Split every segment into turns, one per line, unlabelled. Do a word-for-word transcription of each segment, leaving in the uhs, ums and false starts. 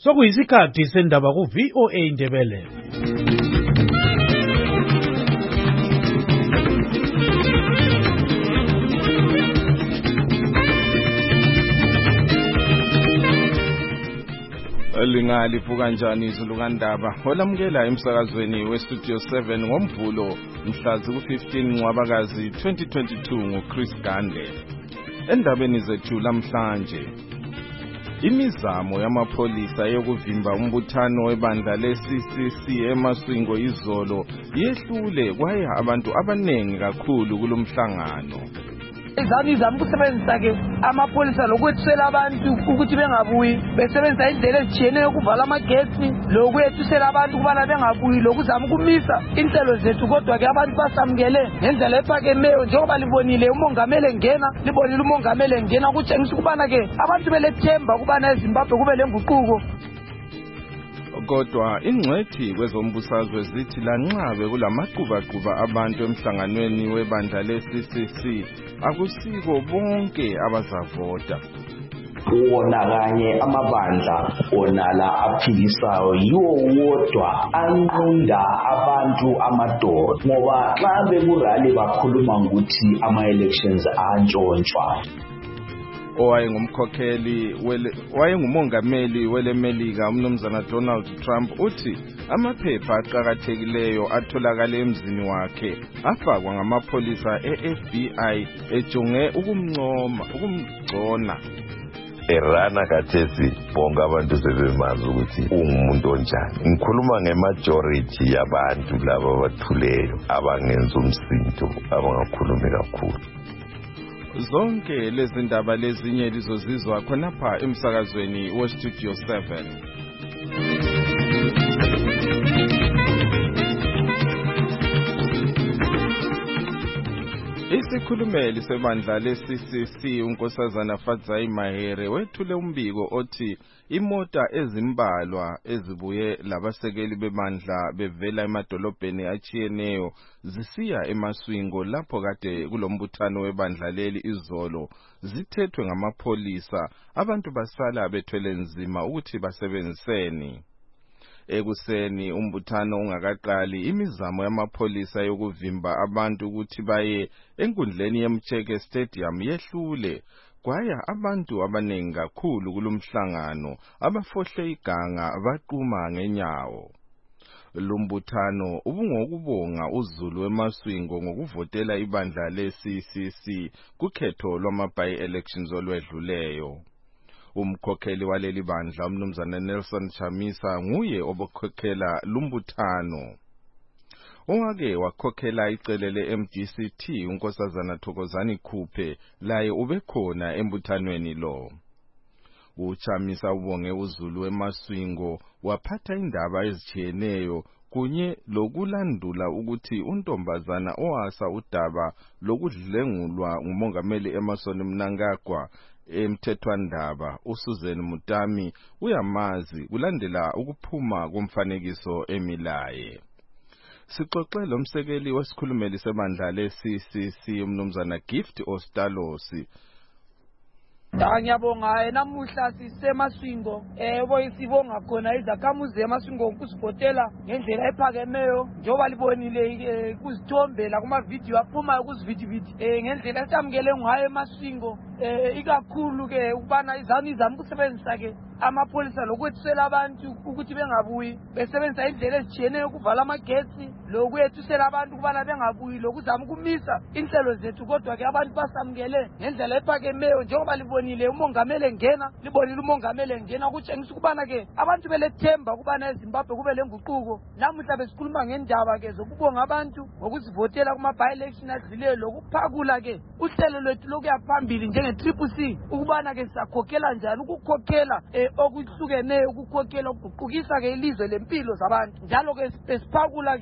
Sokuyisikhathi sendaba ku V O A Indebele.
Lingalifu kanjani izulu kandaba olamukela emsakazweni we Studio seven ngomvulo mhla ku fifteen Ncwabakazi twenty twenty-two nguChris Gande. Endabeni zethu lamhlanje, imizamo yamapholisa yokuvimba umbuthano webandla le-C C C eMaswingo izolo yehlule kwaye abantu abanengi kakhulu kulomhlangano.
Izami izami kusebenzisa ke amapolisa lokwethusela abantu ukuthi bengabuyi, besebenzisa indlela ezitshiyeneyo ukuvala amagetsi lokwethusela abantu kubana bengabuyi lokuzama ukumisa inhlelo zethu, kodwa ke abantu basamukele ngendlela ephakemeyo njengoba libonile umongameli engena, libonile umongameli engena kutshengisa ukubana ke abantu belethemba ukubana eZimbabwe kube lenguquko.
Kodwa ingcwethi kwezombusazwe zithi lanxabe kulamaqhubaquba abantu emhlanganweni webandla le-C C C akusiko bonke abazavota.
Wona kanye amabandla onala aphikisayo yiwo wodwa anqunda abantu amadoda, ngoba xa bekurali bakhuluma ngokuthi ama-elections antshontshwa.
Owayengumkhokheli wele wayengumongameli welemelika umnumzana Donald Trump uthi amaphepha aqhakathekileyo atholakala emzini wakhe afakwa ngamapolisa e-F B I ejonge ukumncoma ukumgcona.
Erana kathesi bonke abantu sebemazi ukuthi ungumuntu onjani. Ngikhuluma nge-majority yabantu laba abathuleyo abangenza umsindo abangakhulumi kakhulu.
Zonke lezi ndaba lezinye lizozizwa khonapha emsakazweni we Studio seven. Isikhulumeli sebandla le-C C C unkosazana Fadzai Mahere wethule umbiko othi imota ezimbalwa ezibuye labasekeli bebandla bevela emadolobheni achiyeneyo zisiya eMaswingo lapho kade kulombuthano webandla leli izolo zithethwe ngamapolisa, abantu basala bethwele nzima ukuthi basebenziseni. Ekuseni umbuthano ungakaqali, imizamo yamapolisa yokuvimba abantu ukuthi baye enkundleni yeMcheke Stadium yehlule kwaya abantu abanengi kakhulu kulomhlangano abafohle iganga baqhuma ngenyawo. Lumbuthano ubungokubonga uZulu eMaswingo ngokuvotela ibandla le-C C C kukhetho lwama-by-elections olwedluleyo. Umkhokheli waleli bandla umnumzana Nelson Chamisa nguye obukhokhela lumbuthano. Owake wakhokhela icele le-M D C T unkosazana Thokozani Khuphe laye ubekhona embuthanweni lo. Uchamisa ubonge uZulu eMaswingo waphatha indaba ezichiyeneyo kunye lokulandula ukuthi untombazana owasa udaba lokudlengulwa ngumongameli Emmerson Mnangagwa emthethwandaba uSusan Mutami uyamazi kulandela ukuphuma komfanekiso emilaye. Sixoxe lomsekeli wesikhulumeli sebandla le-C C C umnumzana Gift Ostalosi.
Ngiyabonga namuhla siseMaswingo ebo isibonga khona izakhamuzi eMaswingo ukusivotela ngendlela ephakemeyo njengoba libonile kuzithombe la kuma video aphuma kuzividividi ngendlela esamukele ngayo eMaswingo ikakhulu ke ukubana izami izami kusebenzisa ke amapolisa lokwethusela abantu ukuthi bengabuyi, besebenzisa indlela ezitshiyeneyo ukuvala amagetsi lokwethusela abantu kubana bengabuyi lokuzama ukumisa inhlelo zethu, kodwa ke abantu basamukele ngendlela ephakemeyo njengoba libonile umongameli engena, libonile umongameli engena kutshengisa ukubana ke abantu belethemba ukubana eZimbabwe kube lenguquko. Namuhla besikhuluma ngendaba ke zokubonga abantu ngokuzivotela kuma-by-election adluleyo lokuphakula ke uhlelo lwethu lokuya phambili njenge-Triple C ukubana ke sisakhokhela njani ukukhokhela okuhlukeneyo ukukhokhela ukuguqukisa ke ilizwe lempilo zabantu. Njalo ke besiphakula ke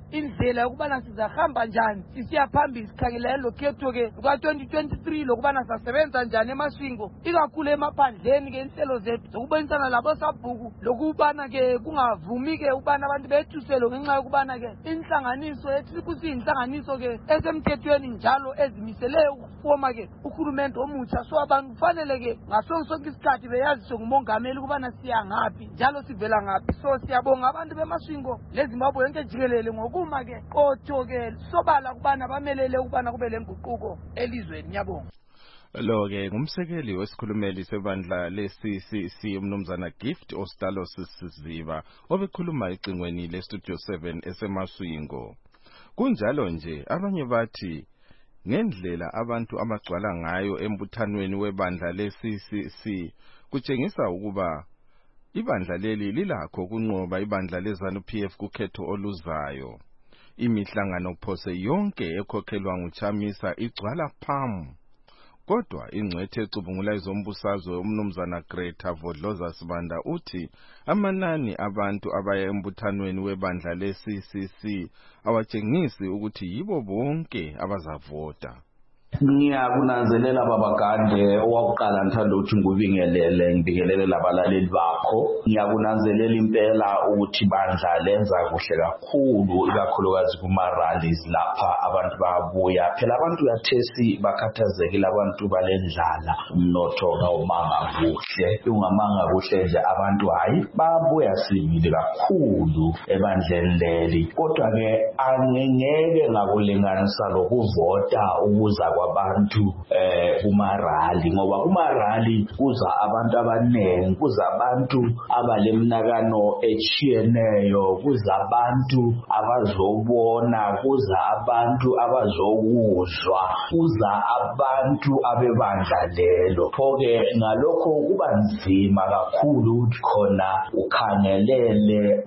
indlela yokubana sizahamba njani sisiya phambili sikhangelane lokhetho-ke luka-twenty twenty-three lokubana sizasebenza njani emaswingo ikakhulu emaphandleni ke inhlelo zethu zokubonisana labosabhuku lokubana-ke kungavumi-ke ukubana abantu bethuselwe ngenxa yokubana-ke inhlanganiso ethu kusiyinhlanganiso-ke esemthethweni njalo ezimiseleyo ukufoma-ke uhulumende omutsha so abantu kufanele-ke ngasonke sonke isikhathi beyaziswe ngumongameli ukubana siya ngaphi njalo sivela ngaphi so siyabonga abantu bemaswingo lezimbabwe yonke jikelele ngokuma-ke qotho-ke sobala ukubana bamelele ukubana kube le nguquko elizweni. Ngiyabonga.
Lo-ke ngumsekeli wesikhulumeli sebandla le-C C C umnumzana Gift Ostalos Siziba obekhuluma ecingweni le-Studio seven esemaswingo. Kunjalo nje abanye bathi ngendlela abantu abagcwala ngayo embuthanweni webandla le-C C C kutshengisa ukuba ibandla leli lilakho kunqoba ibandla le-ZANU-P F kukhetho oluzayo. Imihlangano phose yonke ekhokhelwa nguChamisa igcwala phamu. Kodwa ingcwethe ecubungula izombusazwe umnumzana Greta Vodloza Sibanda uthi amanani abantu abaya embuthanweni webandla le-C C C awatshengisi ukuthi yibo bonke abazavota.
Ngiyakunanzelela babagande owakuqala ngithanda ukuthi ngubingelele ngibingelele labalaleli bakho. Ngiyakunanzelela impela ukuthi bandla lenza kuhle kakhulu ikakhulukazi kuma-rallies lapha abantu bayabuya. Phela abantu yathesi bakhathazekile abantu balendlala umnotho kawumanga kuhle. Ungamanga kuhle nje abantu hayi babuya sibili kakhulu ebandleni leli. Kodwa-ke angengeke ngakulinganisa lokuvota ukuza kwabantu eh kuma-rally ngoba kuma-rally kuza abantu abaningi, kuza abantu abalemnakano echiyeneyo, kuza abantu abazobona, kuza abantu abazokuzwa, kuza abantu abebandla lelo. Pho-ke ngalokho kuba nzima kakhulu ukuthi khona ukhangelele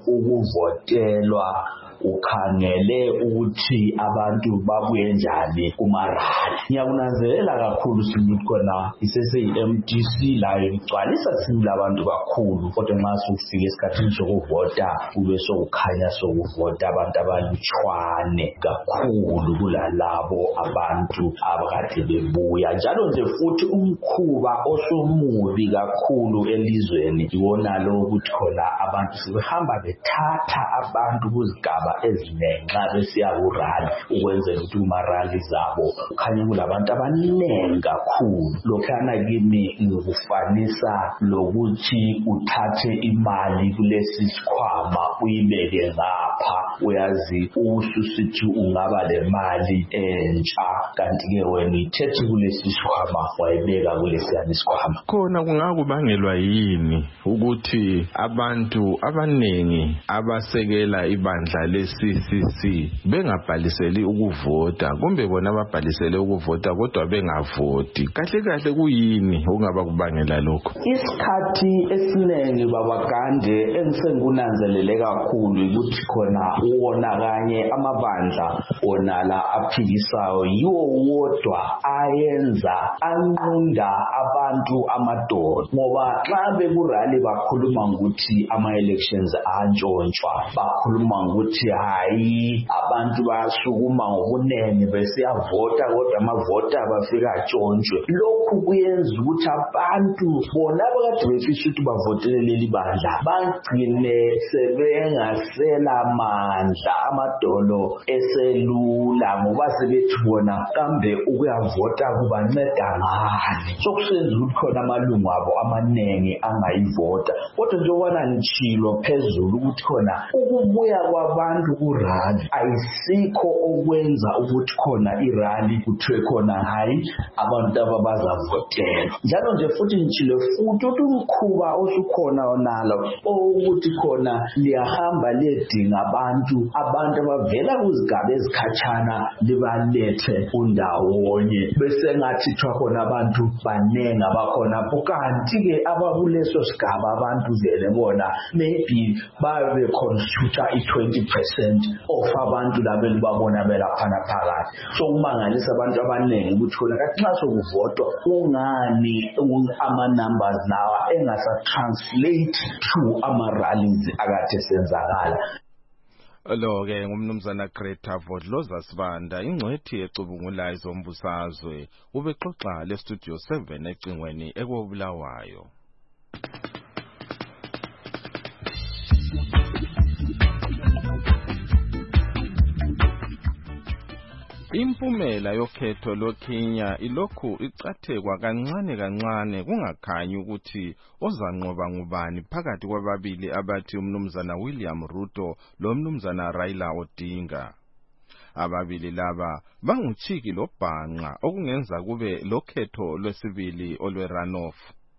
ukuvotelwa, ukhangele ukuthi abantu babuye njani kuma-rally. Ngiyakunanzelela kakhulu ukuthi khona ise-M D C layo igcwalisa sibili abantu kakhulu, kodwa nxa sokufika esikhathini sokuvota kube sokukhanya sokuvota abantu abalutshwane kakhulu kulalabo abantu abakade bebuya. Njalo nje futhi umkhuba osumubi kakhulu elizweni iwona lo ukuthi khona abantu sebehamba bethatha abantu kuzigaba ezinengi nxa besiya ku-rally ukwenzela ukuthi kuma-rally zabo kukhanye kulabantu abaningi kakhulu. Lokhana kimi ngikufanisa lokuthi uthathe imali kulesi sikhwama uyibeke ngapha, uyazi ususithi ungaba le mali entsha kanti-ke wena uyithethe kulesi sikhwama wayibeka kulesiyana isikhwama.
Khona kungakubangelwa yini ukuthi abantu abaningi abasekela ibandla le-C C C bengabhaliseli ukuvota kumbe bona ababhalisele ukuvota kodwa bengavoti? Kahle kahle kuyini okungaba kubangela lokho?
Isikhathi esiningi babagande engisengunanzelele kakhulu ukuthi khona wona kanye amabandla onala aphikisayo yiwo wodwa ayenza anqunda abantu amadoda, ngoba xa bekurali bakhuluma ngokuthi ama-elections antshontshwa, bakhuluma ngokuthi hayi abantu basukuma ngobunene besiyavota kodwa amavota bafika atshontshe. Lokhu kuyenza ukuthi abantu bona abakade befisa ukuthi bavotele leli bandla bagcine sebengasela amandla, amadolo eselula ngoba sebethi bona kambe ukuyavota kubanceda ngani. Sokusenza ukuthi khona amalungu abo amaningi angayivota. Kodwa njengoba ngitshilo phezulu ukuthi khona ukubuya kwabantu ku-rally ayisikho okwenza ukuthi khona i-rally kuthiwe khona hayi abantu abazavotela. Njalo nje futhi ngitshilo futhi ukuthi umkhuba osukhona onalo ukuthi khona liyahamba liyedinga abantu abantu abavela kuzigaba ezikhatshana libalethe undawonye bese ngathi kuthiwa khona abantu baningi abakhona, kanti-ke abakuleso sigaba abantu vele bona maybe babe constitute i-twenty percent of abantu labo elibabona belaphana phakathi. So kumangalisa abantu abaningi ukuthi khona kathi nxa sokuvotwa kungani ama-numbers lawa engasa-translate to ama-rallies akade senzakala.
Lo ke ngumnumzana Greta Vodloza Sibanda ingcwethi ecubungula izombusazwe ubexoxa le Studio seven ecingweni ekobulawayo. Impumela yokhetho loKenya ilokhu icathekwa kancane kancane kungakhanyi ukuthi ozanqoba ngubani phakathi kwababili abathi umnumzana William Ruto lo mnumzana Raila Odinga. Ababili laba banguchiki lobhanqa okungenza kube lokhetho lwesibili olwe runoff.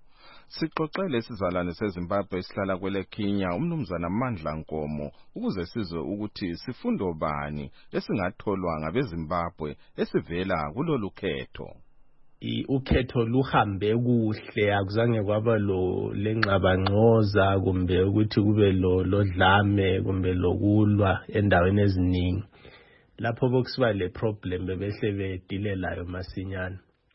Sixoxele sizalwane seZimbabwe esihlala kwele Kenya umnumzana Mandla Nkomo ukuze sizwe ukuthi sifundo bani esingatholwa ngabeZimbabwe esivela kulolu khetho.
Ukhetho luhambe kuhle akuzange kwaba lo lenxabangxoza kumbe ukuthi kube lo lodlame kumbe lokulwa endaweni eziningi. Lapho bokusiba le problem bebehle bedilelayo masinyana.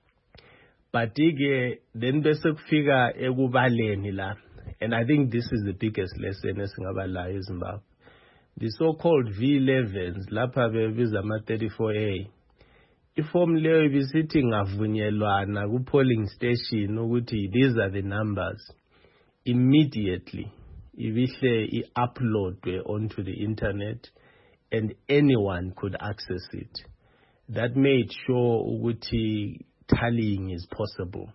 But ke then bese kufika ekubaleni la, and I think this is the biggest lesson esingaba la eZimbabwe. The so-called V elevens lapha bebiza ama thirty-four A. Iform leyo ibisithi ngavunyelwana ku polling station ukuthi these are the numbers. Immediately ibihle i-uploadwe onto the internet and anyone could access it. That made sure ukuthi tallying is possible.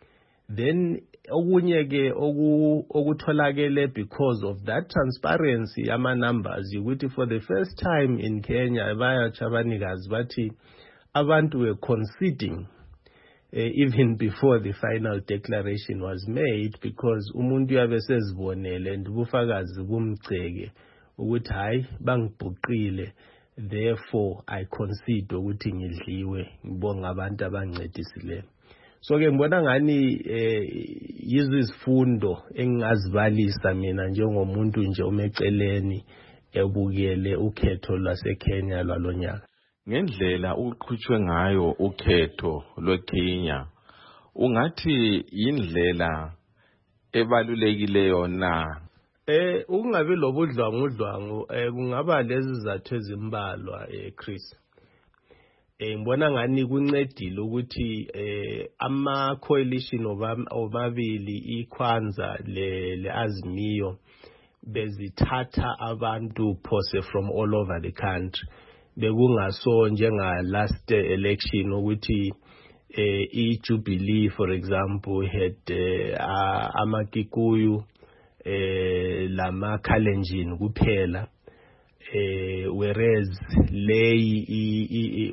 Then okunye ke okutholakele because of that transparency ama numbers ukuthi for the first time in Kenya bayachabanikazi bathi abantu were conceding uh, even before the final declaration was made because umuntu yabe sezibonele and ubufakazi bumgceke ukuthi hayi bangibhuqile. Therefore, I concede ukuthi ngidliwe ngibonga abantu abancedisile. So ke ngibona ngani yizo izifundo engingazibalisa mina njengomuntu nje umeceleni ebukele ukhetho lwaseKenya lwalonyaka.
Ngendlela uqhutshwe ngayo ukhetho lweKenya ungathi indlela ebalulekileyo na?
Eh ungabe lobudlwangudlwangu eh kungaba lezi zathu ezimbalwa eh Chris. Eh ngibona ngani kuncedile ukuthi eh ama coalition obabili iKwanza le leAzimio bezithatha abantu pose from all over the country. Bekungaso njenga last election ukuthi eh iJubilee for example had uh, amaKikuyu eh lama Kalenjin kuphela eh whereas lay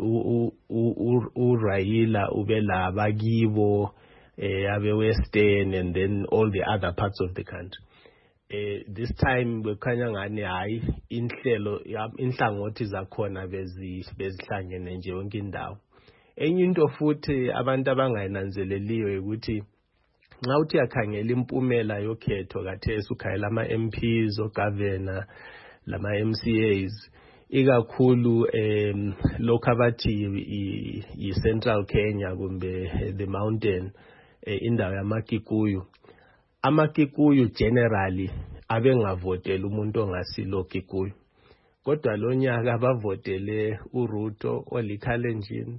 u Raila ubela bakibo eh abe Western and then all the other parts of the country. Eh this time bekhanya ngani hayi inhlelo inhlangothi zakhona bezi bezihlangene nje yonke indawo. Enye into futhi abantu abangayinanzeleliyo ukuthi nxa uthi yakhangela impumela yokhetho kathesi ukhayela ama M Ps ogovernor lama M C As ikakhulu em lokho abathi i Central Kenya kumbe the mountain indawo yamaKikuyu. AmaKikuyu generally abengavotela umuntu ongasilo Kikuyu. Kodwa lo nyaka bavotele uRuto oliKalenjin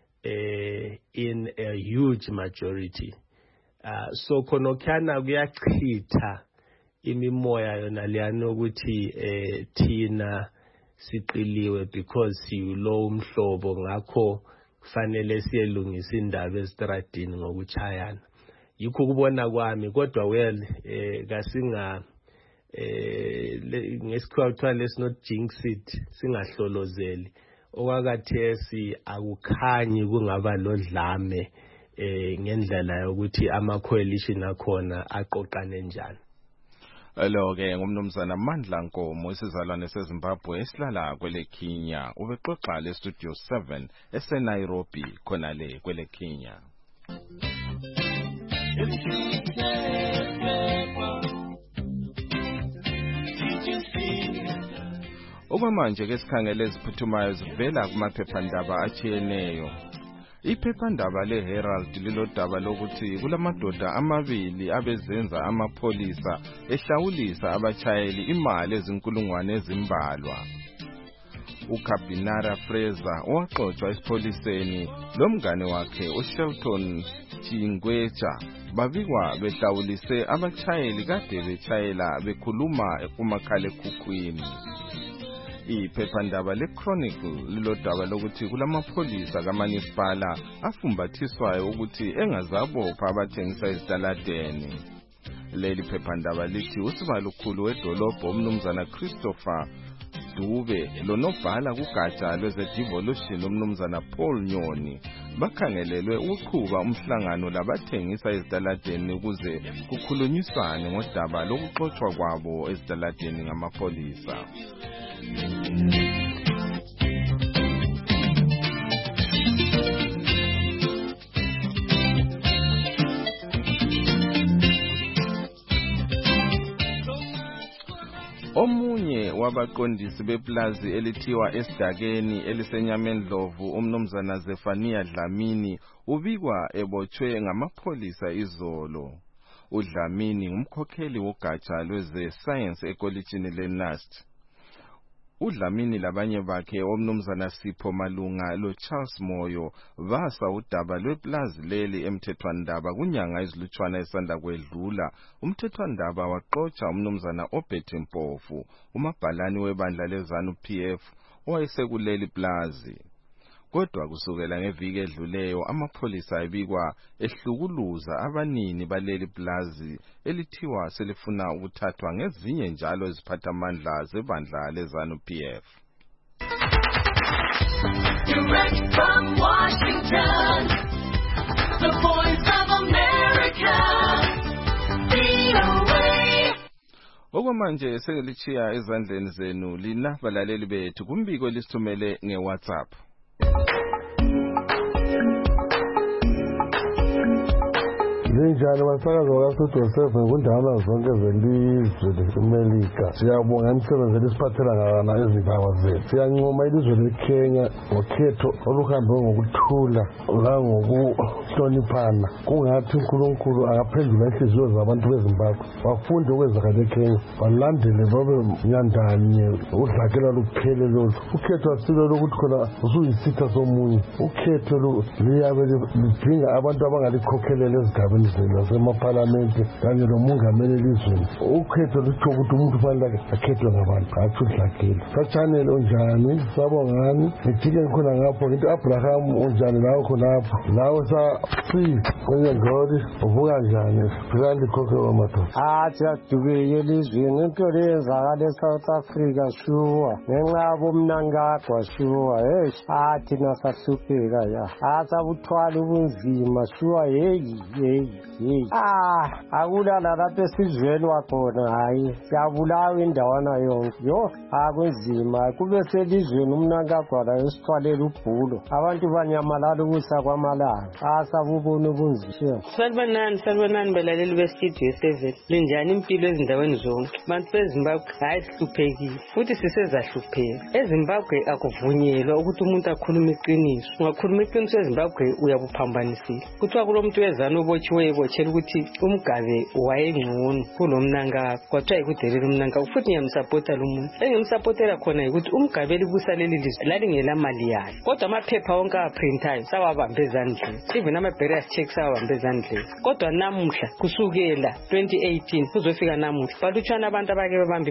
eh in a huge majority. Uh, so khonokhana kuyachitha imimoya yona leyana ukuthi eh thina siqiliwe because siyulo umhlobo ngakho kufanele siyelungisa indaba ezitradini ngokuchayana. Yikho kubona kwami kodwa well eh kasinga eh ngesikhathi kuthiwa let's not jinx it singahlolozeli okwakathesi akukhanyi kungaba lodlame eh ngendlela yokuthi ama coalition akhona aqoqane njani.
Lo ke ngumnumzana Mandla Nkomo isizalwane seZimbabwe esihlala kwele Kenya ubexoxa le Studio seven eseNairobi khona le kwele Kenya. Okwamanje ke sikhangele iziphuthumayo zivela kumaphephandaba atshiyeneyo. Iphephandaba leHerald lilodaba lokuthi kulamadoda amabili abezenza amapholisa ehlawulisa abachayeli imali ezinkulungwane ezimbalwa. uKabinara Fraser owaxoxwa esipholiseni lomngane wakhe uShelton Chingwecha babikwa behlawulise abachayeli kade bechayela bekhuluma kumakhalekhukhwini. Iphephandaba leChronicle lilodaba lokuthi kulamapholisa kaManisipala afumbathiswayo ukuthi engazabopha abathengisa ezitaladeni. Leli phephandaba lithi usibalukhulu wedolobho umnumzana Christopher Dube lonobhala kugatsha lweze-devolution umnumzana Paul Nyoni bakhangelelwe ukuqhuba umhlangano labathengisa ezitaladeni ukuze kukhulunyiswane ngodaba lokuxoxwa kwabo ezitaladeni ngamapholisa. Omunye wabaqondisi beplazi elithiwa esidakeni elisenyamendlovu umnumzana Zefania Dlamini ubikwa ebotshwe ngamapholisa izolo. uDlamini ngumkhokheli wogatsha lweze science ekolitshini leNust. uDlamini labanye bakhe omnumzana Sipho Malunga lo Charles Moyo basa udaba lweplazi leli emthethwandaba kunyanga ezilutshwana esanda kwedlula. Umthethwandaba waxoxa umnumzana Obert Mpofu umabhalani webandla leZanu P F owayesekuleli plazi. Kodwa kusukela ngeviki edluleyo amapholisa ebikwa ehlukuluza abanini baleli plazi elithiwa selifuna ukuthathwa ngezinye njalo iziphathamandla zebandla leZanu P F. Direct from Washington, the Voice of America, V O A. Okwamanje selichiya ezandleni zenu lina balaleli bethu kumbiko lisithumele ngeWhatsApp.
Linjani basakazi bakaStudio seven kundawana zonke zelizwe leMelika. Siyabonga imisebenzi esiphathela ngana ezigaba zethu. Siyancoma ilizwe leKenya ngokhetho oluhambe ngokuthula langokuhloniphana. Kungathi uNkulunkulu akaphendula inhliziyo zabantu beZimbabwe. Bafunde okwenzakala eKenya. Balandele babe nyandanye udlakela luphele lolu. Ukhetho asilo lokuthi khona usuyisitha somunye. Ukhetho liyabe lidinga abantu abangalikhokhelela ezigabeni lasemaparlamente kanye lomongameli elizweni. Ukhetho lutsho ukuthi umuntu kufanele akhethwe ngabantu hatshi udlakela. Sachanele unjani sabongani ngithike ngikhona ngapho ngithi Abraham unjani lawo khonapho lawo sa si kwenye ngodi uvuka njani philandi khokhe wamadoda.
Ah siyaduke elizweni impilo eyenzakala eSouth Africa shuwa ngenxa yabomnangagwa shuwa hey athi nasahlupheka ya asabuthwala ubunzima shuwa hey hey hey ah akulala lapha esizweni wakhona hayi siyabulawa indawana yonke yo akunzima kube selizweni umnangagwa la esithwalela ubhulo abantu banyamalala ukusa kwamalanga asabubona ubunzima.
Salbanani salbanani balaleli bestudio seven linjani impilo ezindaweni zonke abantu beZimbabwe hayi sihluphekile futhi sisezahlupheka. eZimbabwe akuvunyelwa ukuthi umuntu akhulume iqiniso. Ungakhuluma iqiniso eZimbabwe uyabuphambanisile. Kuthiwa kulomuntu wezanu obotshiweyo botshela ukuthi umgabe wayengcono kulomnanga kwathiwa ikudelela umnanga futhi ngiyamsupporta lo muntu. Engimsupportela khona ukuthi umgabe elibusa leli lizwe lalingela mali yayo kodwa amaphepha wonke aprintayo sawabambe ezandleni even ama-barriers check sawabambe ezandleni. Kodwa namuhla kusukela twenty eighteen kuzofika namuhla balutshwana abantu abake babamba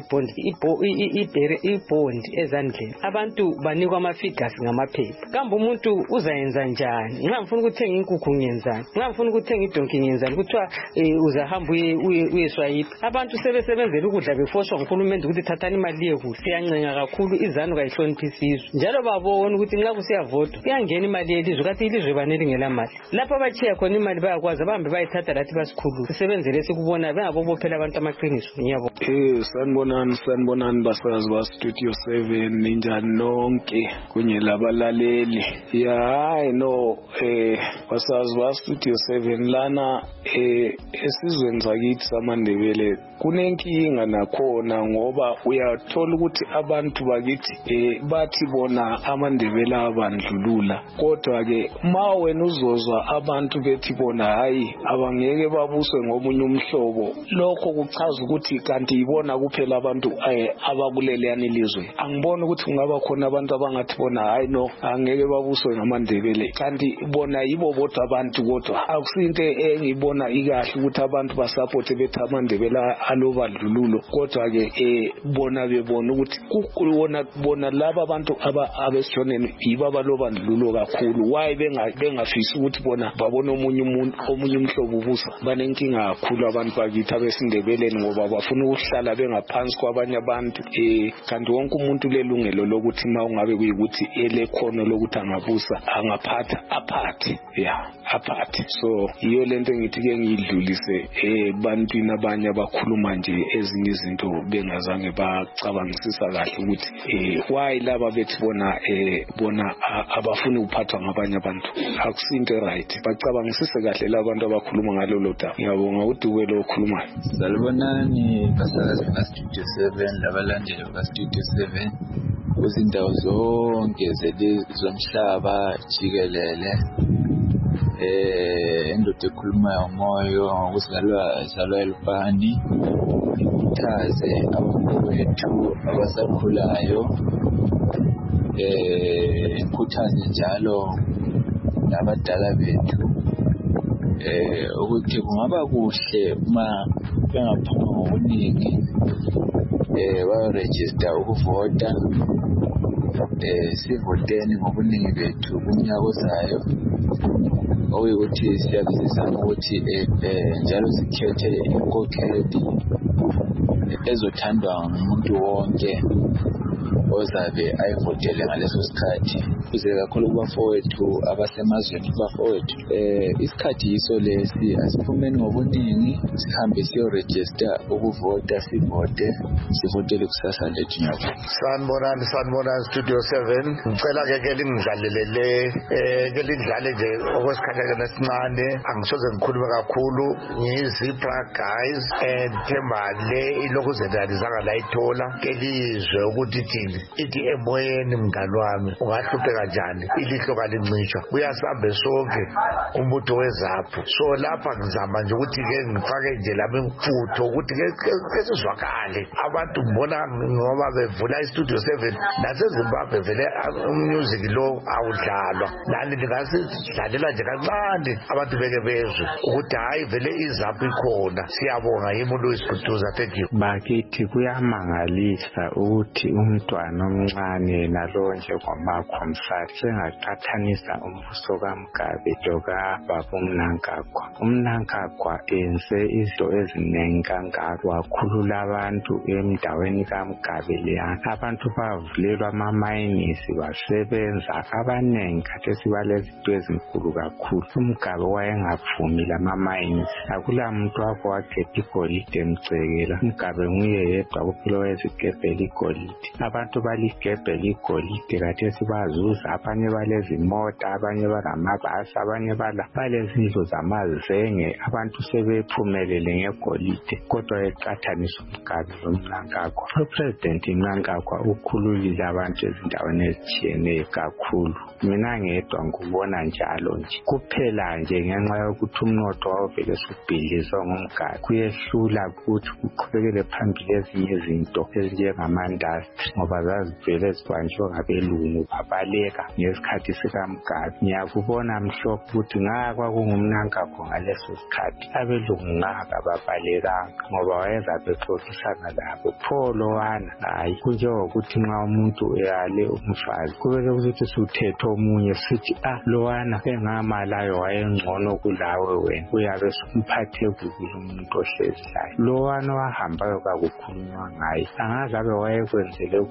ibhondi ibhondi ezandleni. Abantu banikwa ama-figures ngamaphepha. Kambe umuntu uzayenza njani? Nxa ngifuna ukuthenga inkukhu ngiyenzani? Nxa ngifuna ukuthenga idonki ngiyenzani? Kuthiwa uzahamba uyeswayipha. Abantu sebesebenzela ukudla befoswa nguhulumende ukuthi thathani imali yekudla. Siyancenga kakhulu iZanu kayihloniphisi izwe. Njalo babona ukuthi nxa kusiyavotwa kuyangena imali yelizwe kathi ilizwe baneli ngela mali. Lapho abachiya khona imali bayakwazi bahambe bayithatha lathi basikhulu. Sisebenzele sikubona bengabobophela abantu amaqiniso. Ngiyabonga.
Eh sanibonani sanibonani basazi ba Studio seven ninjani nonke kunye labalaleli. Ya hayi no eh basazi ba Studio seven lana ngibona eh esizweni sakithi samaNdebele kunenkinga nakhona ngoba uyathola ukuthi abantu bakithi eh bathi bona amaNdebele abandlulula kodwa ke ma wena uzozwa abantu bethi bona hayi abangeke babuswe ngomunye umhlobo lokho kuchaza ukuthi kanti ibona kuphela abantu abakulele yanilizwe angibona ukuthi kungaba khona abantu abangathi bona hayi no angeke babuswe ngamaNdebele kanti bona yibo bodwa abantu kodwa akusinto engibona ikahle ukuthi abantu basupport bethi amaNdebele alobandlululo kodwa ke eh bona bebona ukuthi kukhona bona laba abantu abesishoneni yibo abalobandlululo kakhulu why bengafisi ukuthi bona babone omunye umuntu omunye umhlobo ubusa banenkinga kakhulu abantu bakithi abesindebeleni ngoba bafuna ukuhlala bengaphansi kwabanye abantu eh kanti wonke umuntu lelungelo lokuthi ma ungabe kuyikuthi elekhono lokuthi angabusa angaphatha aphathe yeah aphathe so iyo lento engithi ke ngidlulise eh bantwini abanye abakhuluma nje ezinye izinto bengazange bacabangisisa kahle ukuthi eh why laba bethi bona eh bona abafuni ukuphathwa ngabanye abantu akusinto right bacabangisise kahle labantu abakhuluma ngalolo daba ngiyabonga uDube lo okhulumayo
salibonani basakazi ka Studio seven labalandeli ka Studio seven kuzindawo zonke zomhlaba jikelele eh endoda ekhuluma umoyo ngokusigalwa izalwa elubani ikhuthaze abantu bethu abasakhulayo eh ikhuthaze njalo nabadala bethu eh ukuthi kungaba kuhle uma bengaphuma ngobuningi eh ba register ukuvota eh sivoteni ngobuningi bethu kunyaka ozayo okuyukuthi siyabisizana ukuthi eh njalo sikhethe inkokheli ezothandwa ngumuntu wonke ozabe ayivotele ngaleso sikhathi kuze kakhulu kubafowethu abasemazweni kubafowethu eh isikhathi yiso lesi asiphumeni ngobuningi sihambe siyo register ukuvota sivote sivotele kusasa lethu nyaka
sanibonani sanibonani Studio seven ngicela ke ke lingidlalelele eh ke lidlale nje okwesikhathi esincane angisoze ngikhulume kakhulu ngizipra guys and thembale ilokuzedalizanga la ithola ke lizwe ukuthi thini ithi emoyeni mngani wami ungahlupheka kanjani ilihlo kalincishwa kuyasambe sonke umbutho wezapho so lapha ngizama nje ukuthi ke ngifake nje lami mfutho ukuthi ke sizwakale abantu mbona ngoba bevula iStudio seven naseZimbabwe vele umusic lo awudlalwa nani lingasidlalela nje kancane abantu beke bezwe ukuthi hayi vele izapho ikhona siyabonga yimuntu oyisikhuthuza thank you
bakithi kuyamangalisa ukuthi umntwana omncane nalo nje kwamakhomsari sengaqathanisa umbuso kaMgabe lokababa uMnangagwa uMnangagwa enze izinto eziningi kangako wakhulula abantu endaweni kaMgabe leyana abantu bavulelwa amamayinisi basebenza abanengi khathesi balezinto ezinkulu kakhulu uMgabe wayengavumi lamamayinisi akula muntu wakho wakhetha igolide emcekela uMgabe nguye yedwa kuphela owezigebhela igolide abantu baligebhela igolide khathesi bazuza abanye balezimota abanye balamabhasi abanye balezindlu zamazenge abantu sebephumelele ngegolide kodwa eqathanisa uMgabe loMnangagwa uPresident Mnangagwa ukhululile abantu ezindaweni ezitshiyeneyo kakhulu mina ngedwa ngubona njalo nje kuphela nje ngenxa yokuthi umnotho wavele usubhidlizwa ngumGabe kuyehlula ukuthi kuqhubekele phambili ezinye izinto ezinjengamandastri ngoba zazivele zibanjwe ngabelungu babaleka ngesikhathi sikaMgabe ngiyakubona mhlophe ukuthi ngakwa kungumNangagwa ngaleso sikhathi abelungu ngaka babalekanga ngoba wayezabe exoxisana labo pho lowana hayi kunjengokuthi nxa umuntu eyale umfazi kubele ukuthi suthethe omunye sithi ah lowana engamalayo wayengcono kulawe wena uyabe sumphathe kubi umuntu ohlezilayo lowana wahambayo kakukhulunywa ngaye angazabe wayekwenzele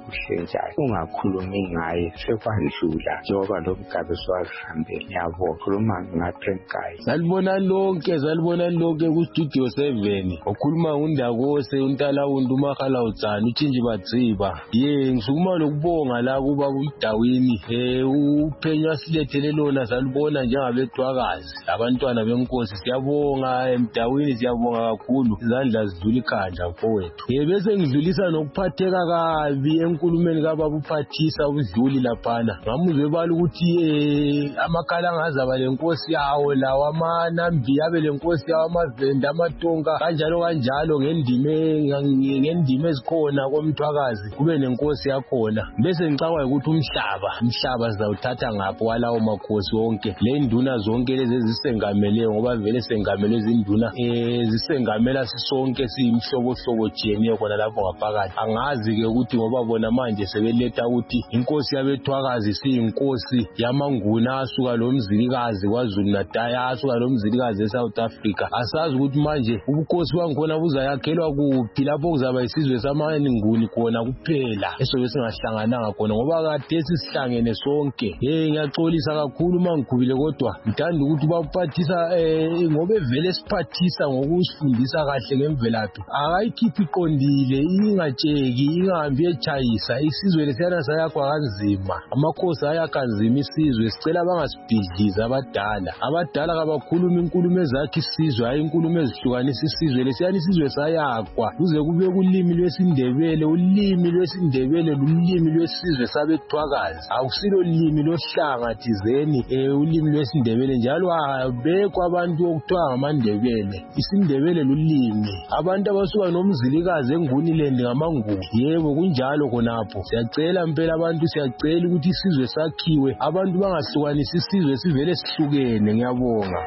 kuhle njani. Ungakhulumi ngaye sekwandlula njengoba lo mgabe siwahambele. Ngiyabonga khuluma ngaPrenkai.
Salibona lonke salibona lonke ku Studio seven. Okhuluma ngundakose uNtalawundi uMakhala utsani uTshinji Batsiba. Ye ngisukuma lokubonga la kuba uMdawini eh uphenywa silethele lona salibona njengabetwakazi. Abantwana benkosi siyabonga eMdawini siyabonga kakhulu. Izandla zidlula ikhanda mfowethu. Eh bese ngidlulisa nokuphatheka kabi enkulumeni kababa uphathisa ubudluli laphana. Ngamuzwe bala ukuthi eh amakhala angazaba lenkosi yawo lawa amanambi yabe lenkosi yawo amavenda amatonga kanjalo kanjalo ngendime ngendime ezikhona komthwakazi kube nenkosi yakhona. Bese ngicabanga ukuthi umhlaba umhlaba sizawuthatha ngapho walawo makhosi wonke. Le nduna zonke lezi ezisengameleyo ngoba vele sengamele izinduna eh zisengamela sisonke siyimhlobo hlobo jeniyo khona lapho ngaphakathi. Angazi ke ukuthi ngoba bona manje sebeletha ukuthi inkosi yabethwakazi siyinkosi yamanguna asuka lo mzilikazi kwaZulu Natal asuka lo mzilikazi eSouth Africa. Asazi ukuthi manje ubukhosi bangikhona buzayakhelwa kuphi lapho kuzaba isizwe samanguni khona kuphela esobe singahlangananga khona ngoba kade sisihlangene sonke. Eh ngiyaxolisa kakhulu mangikhubile kodwa ngithanda ukuthi baphathisa eh ngobe vele siphathisa ngokusifundisa kahle ngemvelaphi. Akayikhiphi iqondile ingatsheki ingahambi echayisa isizwe lesiyana sayakwa kanzima. Amakhosi ayakanzima isizwe sicela bangasibhidliza abadala. Abadala kabakhuluma inkulumo ezakhe isizwe hayi inkulumo ezihlukanisa isizwe lesiyana isizwe sayakwa kuze kube kulimi lwesindebele. Ulimi lwesindebele lulimi lwesizwe sabethwakazi akusilo limi lohlanga thizeni eh ulimi lwesindebele njalo abekho abantu okuthiwa ngamandebele. Isindebele lulimi abantu abasuka nomzilikazi enguniland ngamanguni. Yebo kunjalo khonapho. Siyacela impela abantu siyacela ukuthi isizwe sakhiwe abantu bangahlukanisi isizwe sivele sihlukene. Ngiyabonga.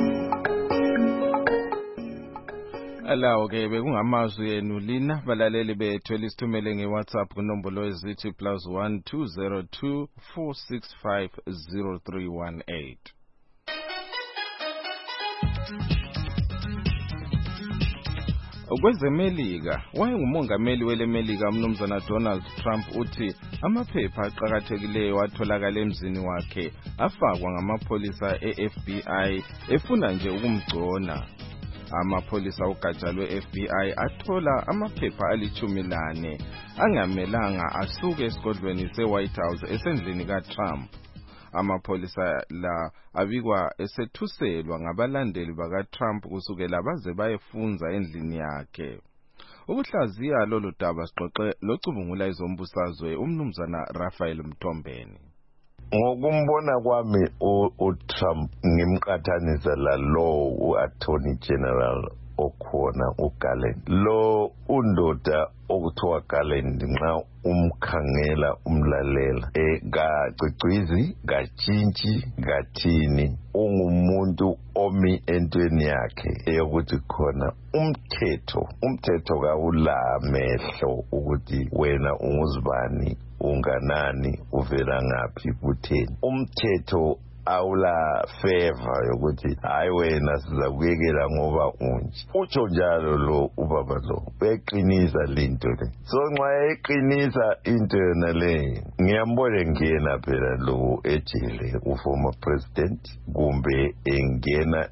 Alawo ke bekungamazwi enu lina balaleli bethu elisithumele ngeWhatsApp kunombolo ezithi plus one two zero two four six five zero three one eight. Kwezemelika wayengumongameli welemelika umnumzana Donald Trump uthi amaphepha aqhakathekileyo atholakala emzini wakhe afakwa ngamapholisa e-F B I efuna nje ukumgcona. Amapholisa ugatsha lwe-F B I athola amaphepha alichumi lane angamelanga asuke esigodlweni se-White House esendlini kaTrump. Amapholisa la abikwa esethuselwa ngabalandeli bakaTrump kusukela baze bayefunza endlini yakhe. Ukuhlaziya lolu daba siqoqe locubungula izombusazwe umnumzana Raphael Mthombeni.
Ngokumbona kwami uTrump ngimqathanisa la lo u-Attorney General okhona uGarland. Lo undoda okuthiwa Garland nxa umkhangela umlalela e kacicizi katshintshi kathini ungumuntu omi entweni yakhe eyokuthi khona umthetho umthetho kawulamehlo ukuthi wena unguzibani unganani uvela ngaphi kutheni. Umthetho awula favor yokuthi hayi wena sizakuyekela ngoba unje. Utsho njalo lo ubaba lo uyayiqinisa lento le. So nxa eqinisa into yona le ngiyambona ngena phela lo ejele uformer president kumbe engena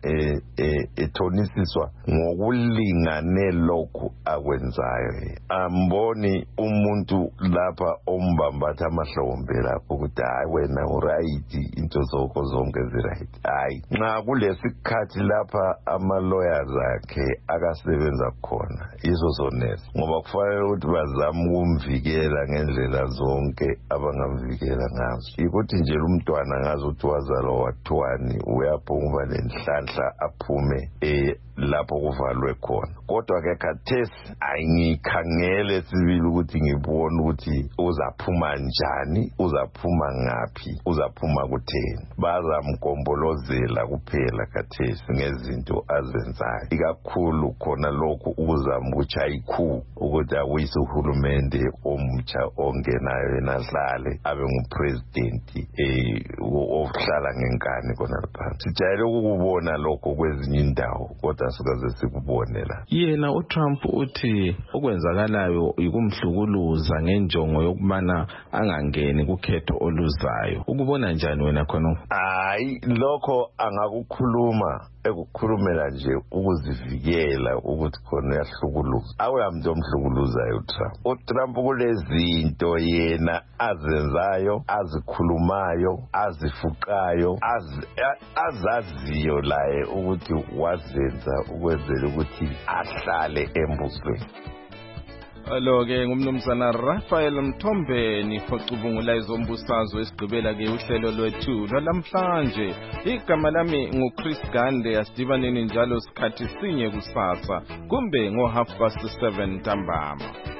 ethonisiswa ngokulingane lokhu akwenzayo. Amboni umuntu lapha ombambatha amahlombe lapho ukuthi hayi wena uright into zoko zonke ziright. Hayi nxa kulesikhathi lapha ama-lawyers akhe akasebenza khona izo zonesa ngoba kufanele ukuthi bazame ukumvikela ngendlela zonke abangamvikela ngazo. Ikuthi nje umntwana ngazi ukuthi wazalwa wathiwani uyaphuma nenhlanhla aphume eh lapho kuvalwe khona. Kodwa ke khathesi ayingikhangele sibili ukuthi ngibone ukuthi uzaphuma njani uzaphuma ngaphi uzaphuma kutheni. Bazamgombolozela kuphela khathesi ngezinto azenzayo ikakhulu khona lokhu ukuzama ukuthi ayikhu ukuthi awuyise uhulumende omutsha ongenayo enadlale abe ngupresident eh ohlala ngenkani khona lapha. Sijayele ukubona lokho kwezinye indawo kodwa sikaze sikubone la.
Yena uTrump uthi okwenzakalayo ikumhlukuluza ngenjongo yokubana angangeni kukhetho oluzayo. Ukubona njani wena khona?
Hayi lokho angakukhuluma ekukhulumela nje ukuzivikela ukuthi khona uyahlukuluza. Awuyamuntu omhlukuluzayo uTrump. uTrump kulezinto yena azenzayo, azikhulumayo, azifuqayo, azaziyo laye ukuthi wazenza ukwenzela ukuthi ahlale embusweni.
Alo-ke ngumnumzana Raphael Mthombeni phocubungula izombusazwe esigqibela ke uhlelo lwethu lwalamhlanje. Igama lami nguChris Gande, asidibaneni njalo sikhathi sinye kusasa kumbe ngo half past seven ntambama.